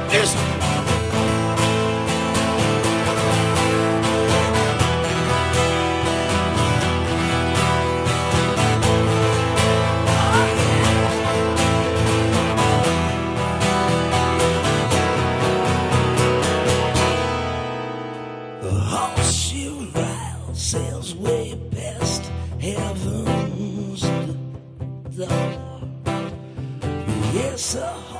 There's the horseshoe ride sails way past heaven's door. Yes, a